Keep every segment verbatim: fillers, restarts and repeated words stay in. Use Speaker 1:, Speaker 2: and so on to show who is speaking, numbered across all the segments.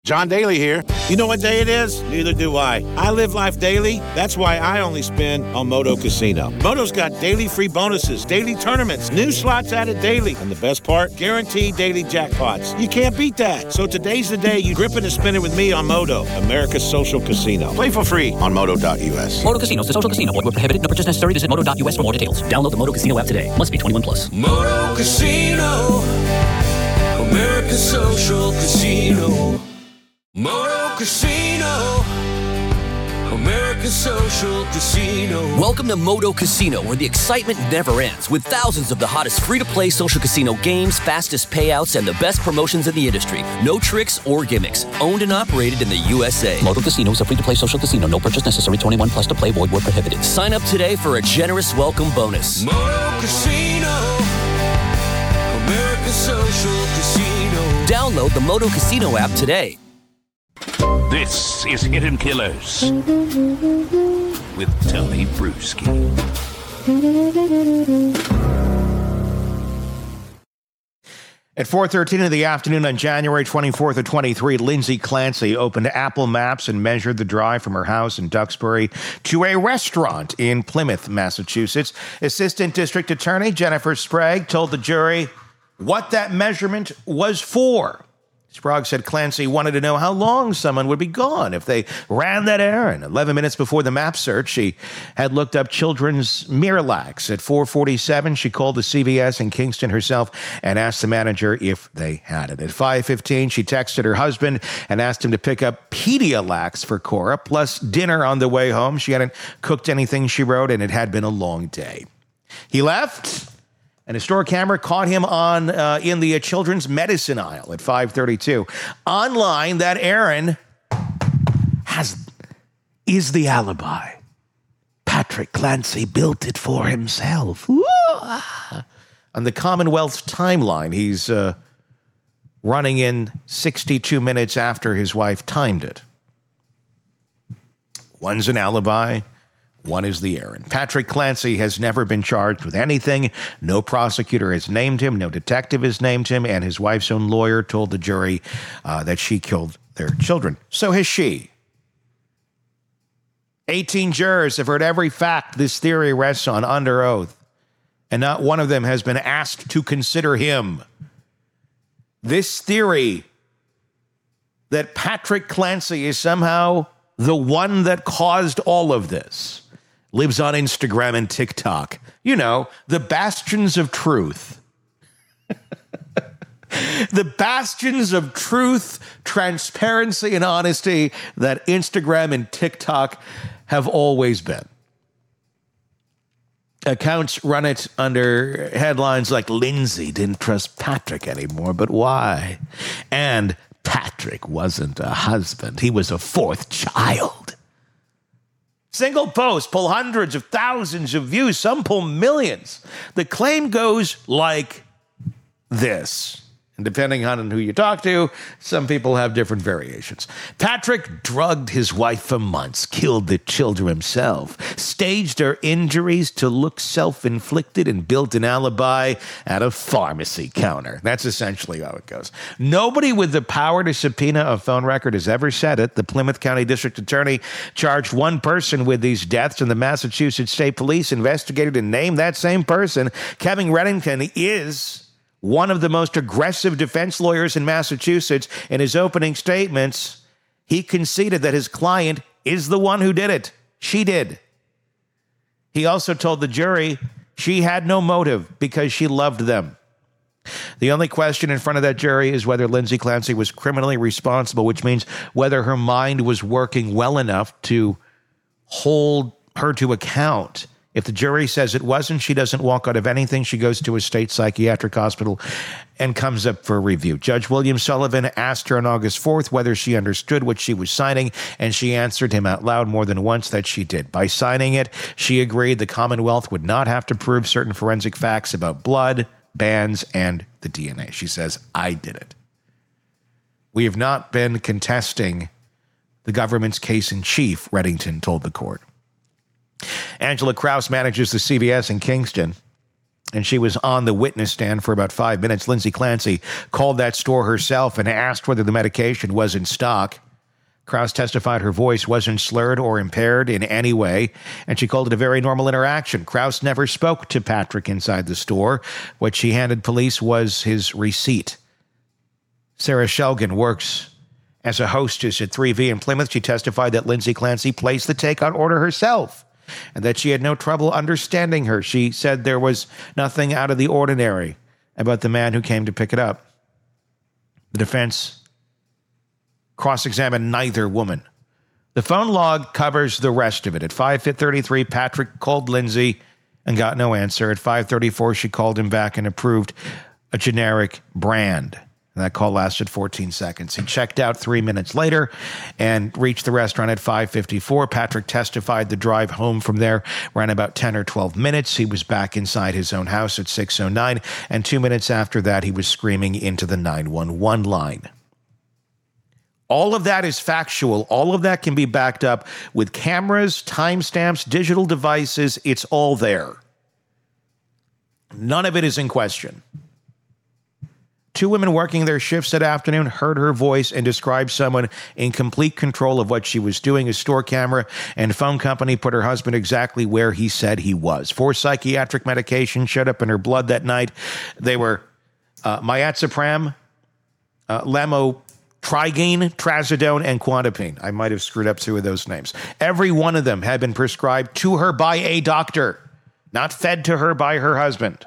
Speaker 1: John Daly here. You know what day it is? Neither do I. I live life daily. That's why I only spin on Moto Casino. Moto's got daily free bonuses, daily tournaments, new slots added daily. And the best part? Guaranteed daily jackpots. You can't beat that. So today's the day you grip it and spin it with me on Moto, America's social casino. Play for free on moto dot u s.
Speaker 2: Moto Casino is a social casino. Void where prohibited. No purchase necessary. Visit moto dot u s for more details. Download the Moto Casino app today. Must be twenty-one plus.
Speaker 3: Moto Casino, America's social casino. Moto Casino, America's social casino.
Speaker 2: Welcome to Moto Casino, where the excitement never ends, with thousands of the hottest free-to-play social casino games, fastest payouts, and the best promotions in the industry. No tricks or gimmicks. Owned and operated in the U S A. Moto Casino is a free-to-play social casino. No purchase necessary. twenty-one plus to play. Void where prohibited. Sign up today for a generous welcome bonus.
Speaker 3: Moto Casino, America's social casino.
Speaker 2: Download the Moto Casino app today.
Speaker 4: This is Hidden Killers with Tony Bruschi.
Speaker 5: At four thirteen in the afternoon on January twenty-fourth of twenty-three, Lindsay Clancy opened Apple Maps and measured the drive from her house in Duxbury to a restaurant in Plymouth, Massachusetts. Assistant District Attorney Jennifer Sprague told the jury what that measurement was for. Sprague said Clancy wanted to know how long someone would be gone if they ran that errand. Eleven minutes before the map search, she had looked up children's Miralax. At four forty-seven, she called the C V S in Kingston herself and asked the manager if they had it. At five fifteen, she texted her husband and asked him to pick up Pedialax for Cora, plus dinner on the way home. She hadn't cooked anything, she wrote, and it had been a long day. He left, and a store camera caught him on uh, in the uh, children's medicine aisle at five thirty-two. Online, that errand has is the alibi. Patrick Clancy built it for himself. Ooh. On the Commonwealth's timeline, he's uh, running in sixty-two minutes after his wife timed it. One's an alibi. One is the errand. Patrick Clancy has never been charged with anything. No prosecutor has named him. No detective has named him. And his wife's own lawyer told the jury uh, that she killed their children. So has she. eighteen jurors have heard every fact this theory rests on under oath. And not one of them has been asked to consider him. This theory that Patrick Clancy is somehow the one that caused all of this lives on Instagram and TikTok. You know, the bastions of truth. The bastions of truth, transparency, and honesty that Instagram and TikTok have always been. Accounts run it under headlines like Lindsay didn't trust Patrick anymore, but why? And Patrick wasn't a husband. He was a fourth child. Single posts pull hundreds of thousands of views. Some pull millions. The claim goes like this. And depending on who you talk to, some people have different variations. Patrick drugged his wife for months, killed the children himself, staged her injuries to look self-inflicted, and built an alibi at a pharmacy counter. That's essentially how it goes. Nobody with the power to subpoena a phone record has ever said it. The Plymouth County District Attorney charged one person with these deaths, and the Massachusetts State Police investigated and named that same person. Kevin Reddington is one of the most aggressive defense lawyers in Massachusetts. In his opening statements, he conceded that his client is the one who did it. She did. He also told the jury she had no motive because she loved them. The only question in front of that jury is whether Lindsay Clancy was criminally responsible, which means whether her mind was working well enough to hold her to account. If the jury says it wasn't, she doesn't walk out of anything. She goes to a state psychiatric hospital and comes up for review. Judge William Sullivan asked her on August fourth whether she understood what she was signing, and she answered him out loud more than once that she did. By signing it, she agreed the Commonwealth would not have to prove certain forensic facts about blood, bands, and the D N A. She says, I did it. We have not been contesting the government's case in chief, Reddington told the court. Angela Kraus manages the C V S in Kingston. and she was on the witness stand for about five minutes. Lindsay Clancy called that store herself and asked whether the medication was in stock. Krause testified her voice wasn't slurred or impaired in any way, and she called it a very normal interaction. Krause never spoke to Patrick inside the store. What she handed police was his receipt. Sarah Shelgan works as a hostess at three V in Plymouth. She testified that Lindsay Clancy placed the takeout order herself and that she had no trouble understanding her. She said there was nothing out of the ordinary about the man who came to pick it up. The defense cross-examined neither woman. The phone log covers the rest of it. At five thirty-three, Patrick called Lindsay and got no answer. At five thirty-four, she called him back and approved a generic brand. And that call lasted fourteen seconds. He checked out three minutes later and reached the restaurant at five fifty-four. Patrick testified the drive home from there ran about ten or twelve minutes. He was back inside his own house at six oh nine, and two minutes after that, he was screaming into the nine one one line. All of that is factual. All of that can be backed up with cameras, timestamps, digital devices. It's all there. None of it is in question. Two women working their shifts that afternoon heard her voice and described someone in complete control of what she was doing. A store camera and phone company put her husband exactly where he said he was. Four psychiatric medications showed up in her blood that night. They were uh, Miazapram, uh, Lamo, Trigine, Trazodone, and Quantapine. I might have screwed up two of those names. Every one of them had been prescribed to her by a doctor, not fed to her by her husband.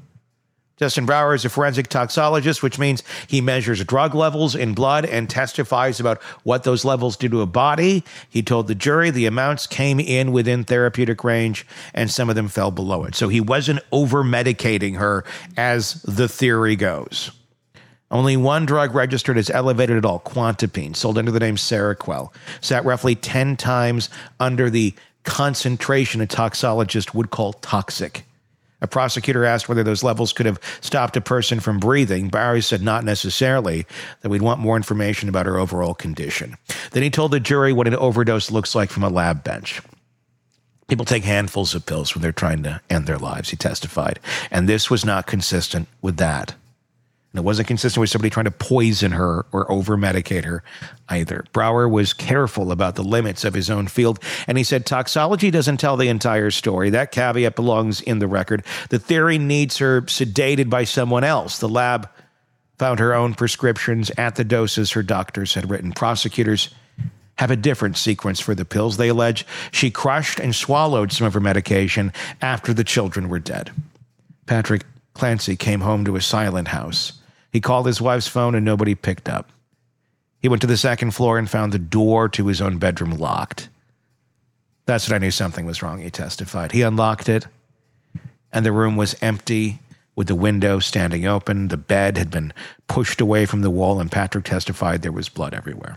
Speaker 5: Justin Brower is a forensic toxologist, which means he measures drug levels in blood and testifies about what those levels do to a body. He told the jury the amounts came in within therapeutic range and some of them fell below it. So he wasn't over-medicating her as the theory goes. Only one drug registered as elevated at all, Quantapine, sold under the name Seroquel, sat roughly ten times under the concentration a toxologist would call toxic. A prosecutor asked whether those levels could have stopped a person from breathing. Barry said not necessarily, that we'd want more information about her overall condition. Then he told the jury what an overdose looks like from a lab bench. People take handfuls of pills when they're trying to end their lives, he testified. And this was not consistent with that. And it wasn't consistent with somebody trying to poison her or over-medicate her either. Brower was careful about the limits of his own field, and he said toxology doesn't tell the entire story. That caveat belongs in the record. The theory needs her sedated by someone else. The lab found her own prescriptions at the doses her doctors had written. Prosecutors have a different sequence for the pills. They allege she crushed and swallowed some of her medication after the children were dead. Patrick Clancy came home to a silent house. He called his wife's phone and nobody picked up. He went to the second floor and found the door to his own bedroom locked. That's when I knew something was wrong, he testified. He unlocked it, and the room was empty with the window standing open. The bed had been pushed away from the wall, and Patrick testified there was blood everywhere.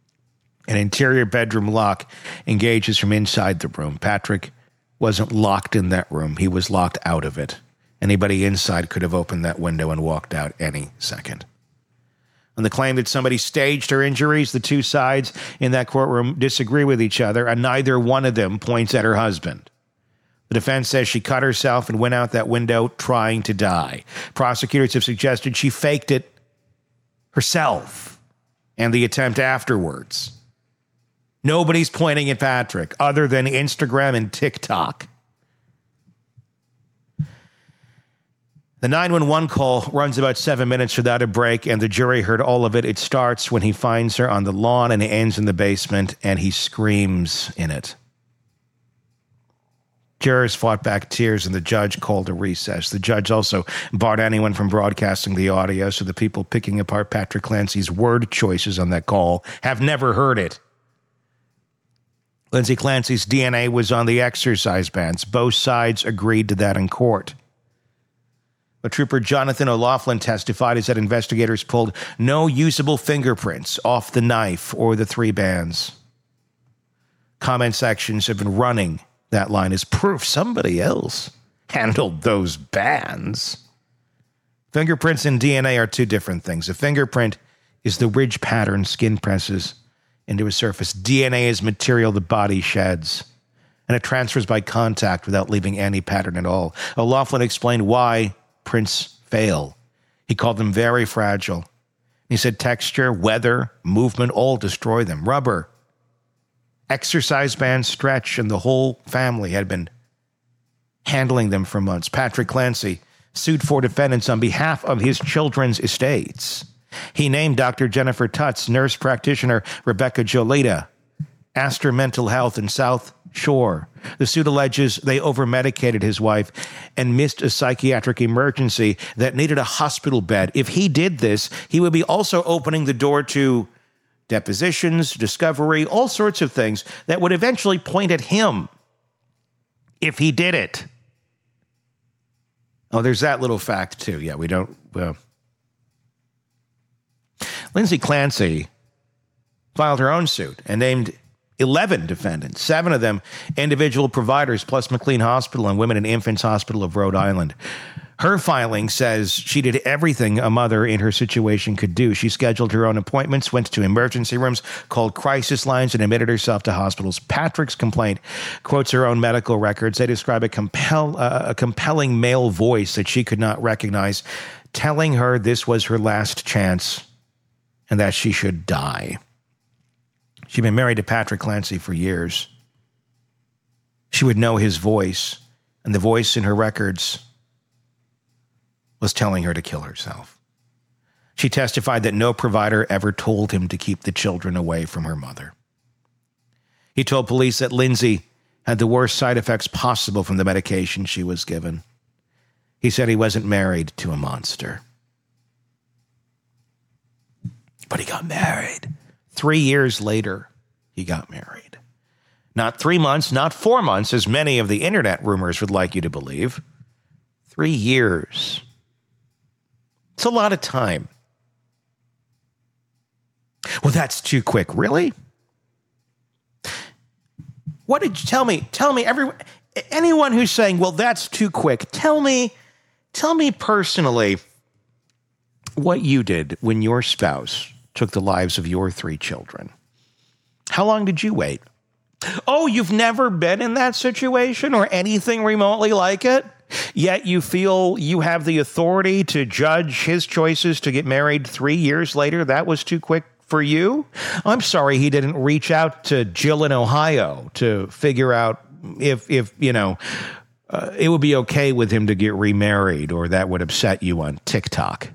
Speaker 5: An interior bedroom lock engages from inside the room. Patrick wasn't locked in that room. He was locked out of it. Anybody inside could have opened that window and walked out any second. On the claim that somebody staged her injuries, the two sides in that courtroom disagree with each other, and neither one of them points at her husband. The defense says she cut herself and went out that window trying to die. Prosecutors have suggested she faked it herself and the attempt afterwards. Nobody's pointing at Patrick other than Instagram and TikTok. The nine one one call runs about seven minutes without a break, and the jury heard all of it. It starts when he finds her on the lawn and it ends in the basement, and he screams in it. Jurors fought back tears, and the judge called a recess. The judge also barred anyone from broadcasting the audio, so the people picking apart Patrick Clancy's word choices on that call have never heard it. Lindsay Clancy's D N A was on the exercise bands. Both sides agreed to that in court. But Trooper Jonathan O'Loughlin testified as that investigators pulled no usable fingerprints off the knife or the three bands. Comment sections have been running that line as proof somebody else handled those bands. Fingerprints and D N A are two different things. A fingerprint is the ridge pattern skin presses into a surface. D N A is material the body sheds. and it transfers by contact without leaving any pattern at all. O'Loughlin explained why prints fail. He called them very fragile. He said texture, weather, movement all destroy them. Rubber, exercise bands stretch, and the whole family had been handling them for months. Patrick Clancy sued four defendants on behalf of his children's estates. He named Doctor Jennifer Tutts, nurse practitioner Rebecca Jolita, Astor Mental Health in South Shore. The suit alleges they over-medicated his wife and missed a psychiatric emergency that needed a hospital bed. If he did this, he would be also opening the door to depositions, discovery, all sorts of things that would eventually point at him if he did it. Oh, there's that little fact, too. Yeah, we don't... Well. Lindsay Clancy filed her own suit and named eleven defendants, seven of them individual providers, plus McLean Hospital and Women and Infants Hospital of Rhode Island. Her filing says she did everything a mother in her situation could do. She scheduled her own appointments, went to emergency rooms, called crisis lines, and admitted herself to hospitals. Patrick's complaint quotes her own medical records. They describe a, compel, uh, a compelling male voice that she could not recognize, telling her this was her last chance and that she should die. She'd been married to Patrick Clancy for years. She would know his voice, and the voice in her records was telling her to kill herself. She testified that no provider ever told him to keep the children away from her mother. He told police that Lindsay had the worst side effects possible from the medication she was given. He said he wasn't married to a monster. But he got married. Three years later, he got married. Not three months, not four months, as many of the internet rumors would like you to believe. Three years. It's a lot of time. Well, that's too quick. Really? What did you tell me? Tell me, everyone, anyone who's saying, well, that's too quick, tell me, tell me personally what you did when your spouse took the lives of your three children. How long did you wait? Oh, you've never been in that situation or anything remotely like it? Yet you feel you have the authority to judge his choices to get married three years later? That was too quick for you? I'm sorry he didn't reach out to Jill in Ohio to figure out if, if you know, uh, it would be okay with him to get remarried, or that would upset you on TikTok.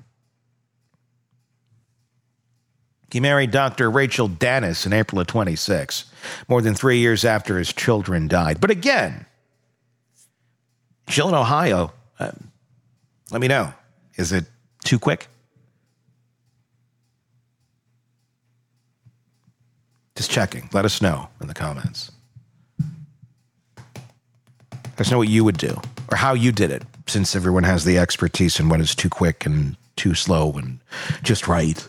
Speaker 5: He married Doctor Rachel Dennis in April of twenty-six, more than three years after his children died. But again, Jill in Ohio, uh, let me know. Is it too quick? Just checking. Let us know in the comments. Let us know what you would do or how you did it, since everyone has the expertise in what is too quick and too slow and just right.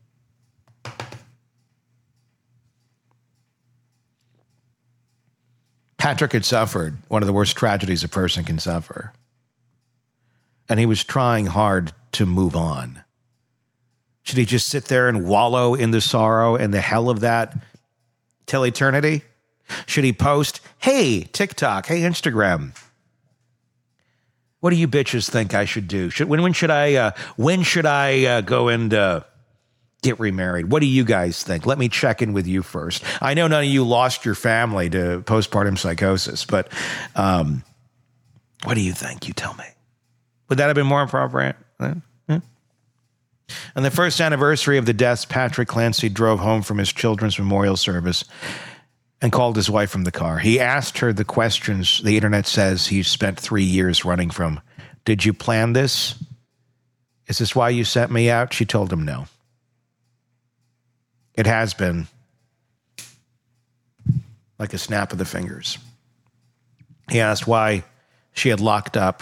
Speaker 5: Patrick had suffered one of the worst tragedies a person can suffer. And he was trying hard to move on. Should he just sit there and wallow in the sorrow and the hell of that till eternity? Should he post, hey, TikTok, hey, Instagram, what do you bitches think I should do? Should, when, when should I, uh, when should I uh, go and uh, get remarried? What do you guys think? Let me check in with you first. I know none of you lost your family to postpartum psychosis, but um, what do you think? You tell me. Would that have been more appropriate? Huh? Huh? On the first anniversary of the deaths, Patrick Clancy drove home from his children's memorial service and called his wife from the car. He asked her the questions the internet says he spent three years running from. Did you plan this? Is this why you sent me out? She told him no. It has been like a snap of the fingers. He asked why she had locked up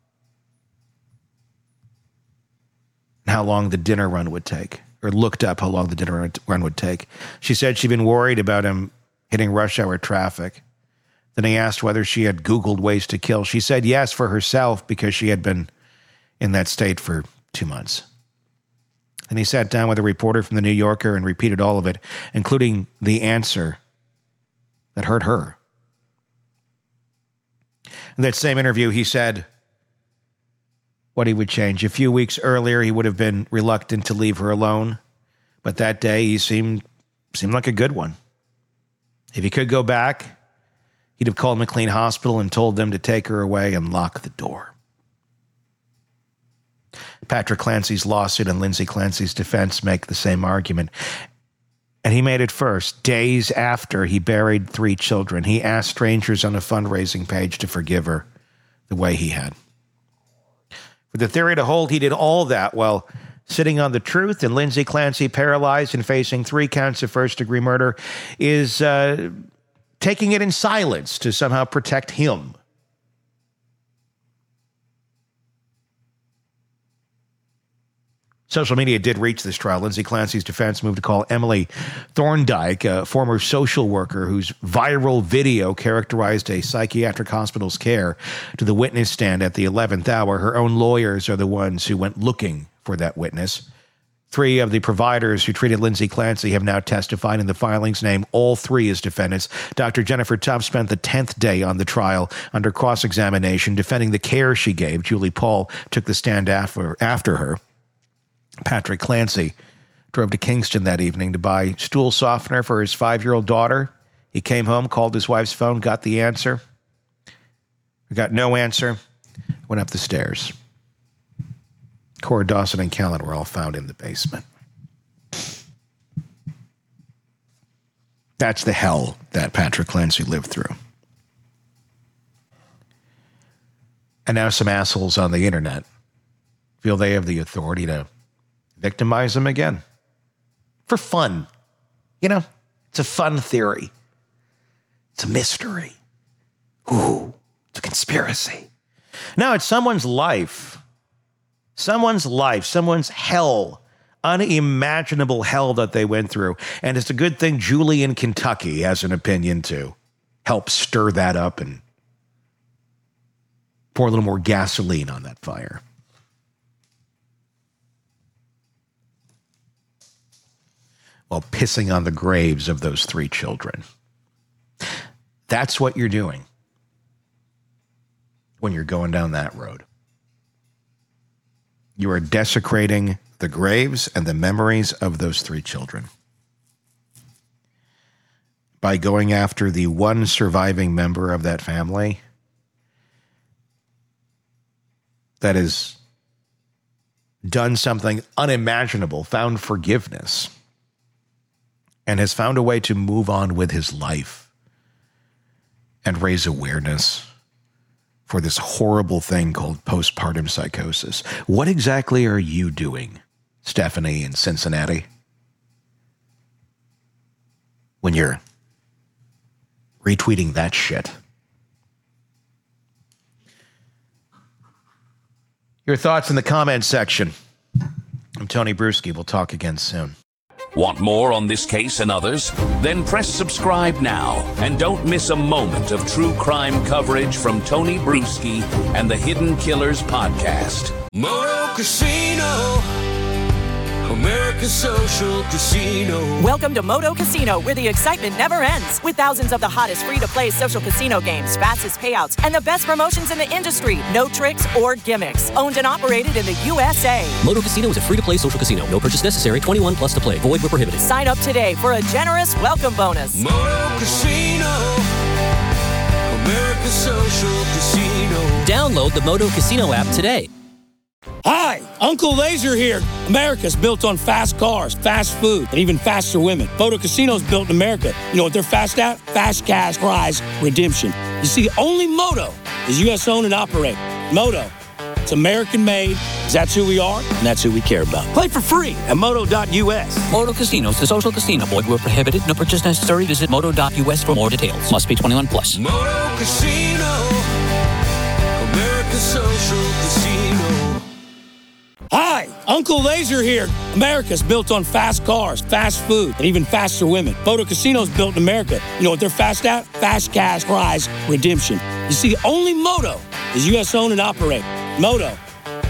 Speaker 5: and how long the dinner run would take, or looked up how long the dinner run would take. She said she'd been worried about him hitting rush hour traffic. Then he asked whether she had Googled ways to kill. She said yes for herself because she had been in that state for two months. And he sat down with a reporter from the New Yorker and repeated all of it, including the answer that hurt her. In that same interview, he said what he would change. A few weeks earlier, he would have been reluctant to leave her alone, but that day he seemed seemed like a good one. If he could go back, he'd have called McLean Hospital and told them to take her away and lock the door. Patrick Clancy's lawsuit and Lindsay Clancy's defense make the same argument. And he made it first. Days after he buried three children, he asked strangers on a fundraising page to forgive her the way he had. For the theory to hold, he did all that while sitting on the truth, and Lindsay Clancy, paralyzed and facing three counts of first-degree murder, is uh, taking it in silence to somehow protect him. Social media did reach this trial. Lindsay Clancy's defense moved to call Emily Thorndike, a former social worker whose viral video characterized a psychiatric hospital's care, to the witness stand at the eleventh hour. Her own lawyers are the ones who went looking for that witness. Three of the providers who treated Lindsay Clancy have now testified in the filings, name all three as defendants. Doctor Jennifer Tuff spent the tenth day on the trial under cross-examination, defending the care she gave. Julie Paul took the stand after, after her. Patrick Clancy drove to Kingston that evening to buy stool softener for his five-year-old daughter. He came home, called his wife's phone, got the answer. Got no answer, went up the stairs. Cora Dawson and Callan were all found in the basement. That's the hell that Patrick Clancy lived through. And now some assholes on the internet feel they have the authority to victimize him again. For fun. You know, it's a fun theory. It's a mystery. Ooh, it's a conspiracy. No, it's someone's life. Someone's life, someone's hell, unimaginable hell that they went through. And it's a good thing Julie in Kentucky has an opinion to help stir that up and pour a little more gasoline on that fire. While pissing on the graves of those three children. That's what you're doing when you're going down that road. You are desecrating the graves and the memories of those three children by going after the one surviving member of that family that has done something unimaginable, found forgiveness, and has found a way to move on with his life and raise awareness for this horrible thing called postpartum psychosis. What exactly are you doing, Stephanie in Cincinnati, when you're retweeting that shit? Your thoughts in the comments section. I'm Tony Bruschi. We'll talk again soon.
Speaker 4: Want more on this case and others? Then press subscribe now and don't miss a moment of true crime coverage from Tony Bruschi and the Hidden Killers podcast.
Speaker 3: Moto Casino, America's social casino.
Speaker 6: Welcome to Moto Casino, where the excitement never ends. With thousands of the hottest free-to-play social casino games, fastest payouts, and the best promotions in the industry. No tricks or gimmicks. Owned and operated in the U S A.
Speaker 2: Moto Casino is a free-to-play social casino. No purchase necessary. twenty-one plus to play. Void where prohibited.
Speaker 6: Sign up today for a generous welcome bonus.
Speaker 3: Moto Casino, America's social casino.
Speaker 2: Download the Moto Casino app today.
Speaker 7: Hi, Uncle Laser here. America's built on fast cars, fast food, and even faster women. Moto Casino's built in America. You know what they're fast at? Fast cash prize redemption. You see, only Moto is U S owned and operated. Moto, it's American made. That's who we are, and that's who we care about. Play for free at moto dot U S.
Speaker 8: Moto Casinos, the social casino. Void where prohibited. No purchase necessary. Visit moto dot U S for more details. Must be twenty-one plus.
Speaker 3: Moto Casino, America's social casino.
Speaker 7: Hi, Uncle Laser here. America's built on fast cars, fast food, and even faster women. Moto Casino's built in America. You know what they're fast at? Fast cash prize redemption. You see, only Moto is U S owned and operated. Moto,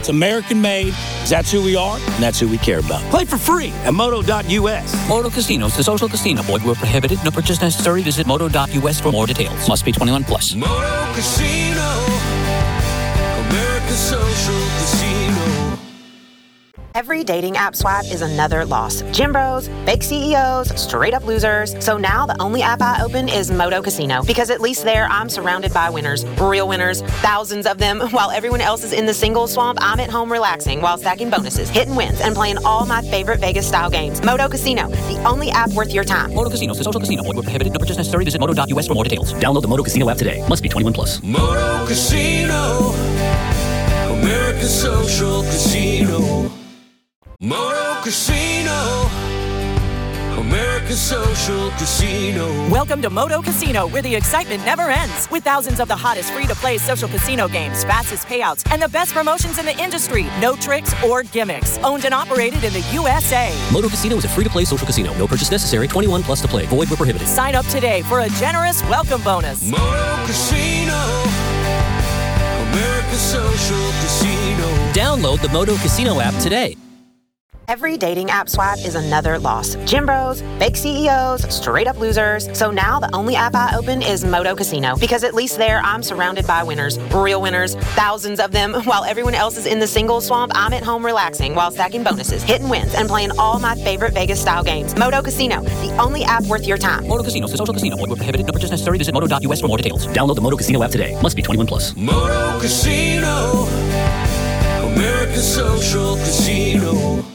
Speaker 7: It's American made, 'cause that's who we are, and that's who we care about. Play for free at moto dot U S.
Speaker 8: Moto Casinos, the social casino. Void where prohibited. No purchase necessary. Visit moto dot U S for more details. Must be twenty-one plus.
Speaker 3: Moto Casino, America's social casino.
Speaker 9: Every dating app swipe is another loss. Gym bros, fake C E Os, straight up losers. So now the only app I open is Moto Casino, because at least there I'm surrounded by winners, real winners, thousands of them. While everyone else is in the single swamp, I'm at home relaxing while stacking bonuses, hitting wins, and playing all my favorite Vegas style games. Moto Casino, the only app worth your time.
Speaker 8: Moto Casino, the social casino. Void where prohibited. No purchase necessary. Visit moto dot U S for more details. Download the Moto Casino app today. Must be twenty-one plus.
Speaker 3: Moto Casino, America's social casino. Moto Casino, America's social casino.
Speaker 6: Welcome to Moto Casino, where the excitement never ends. With thousands of the hottest free-to-play social casino games, fastest payouts, and the best promotions in the industry. No tricks or gimmicks. Owned and operated in the U S A.
Speaker 2: Moto Casino is a free-to-play social casino. No purchase necessary. twenty-one plus to play. Void where prohibited.
Speaker 6: Sign up today for a generous welcome bonus.
Speaker 3: Moto Casino, America's social casino.
Speaker 2: Download the Moto Casino app today.
Speaker 9: Every dating app swipe is another loss. Gym bros, fake C E Os, straight up losers. So now the only app I open is Moto Casino, because at least there I'm surrounded by winners, real winners, thousands of them. While everyone else is in the single swamp, I'm at home relaxing while stacking bonuses, hitting wins, and playing all my favorite Vegas style games. Moto Casino, the only app worth your time.
Speaker 8: Moto Casino, the social casino. Void where prohibited. No purchase necessary. Visit moto dot U S for more details.
Speaker 2: Download the Moto Casino app today. Must be twenty-one plus.
Speaker 3: Moto Casino, America's social casino.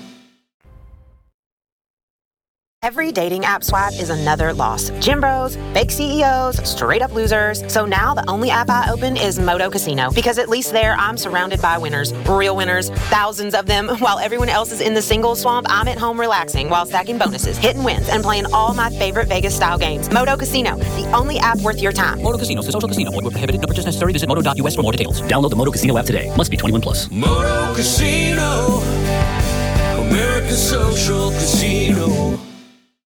Speaker 9: Every dating app swipe is another loss. Gym bros, fake C E Os, straight up losers. So now the only app I open is Moto Casino, because at least there I'm surrounded by winners, real winners, thousands of them. While everyone else is in the single swamp, I'm at home relaxing while stacking bonuses, hitting wins, and playing all my favorite Vegas style games. Moto Casino, the only app worth your time.
Speaker 8: Moto Casino, the social casino. Void where prohibited. No purchase necessary. Visit moto dot U S for more details.
Speaker 2: Download the Moto Casino app today. Must be twenty-one plus.
Speaker 3: Moto Casino, America's social casino.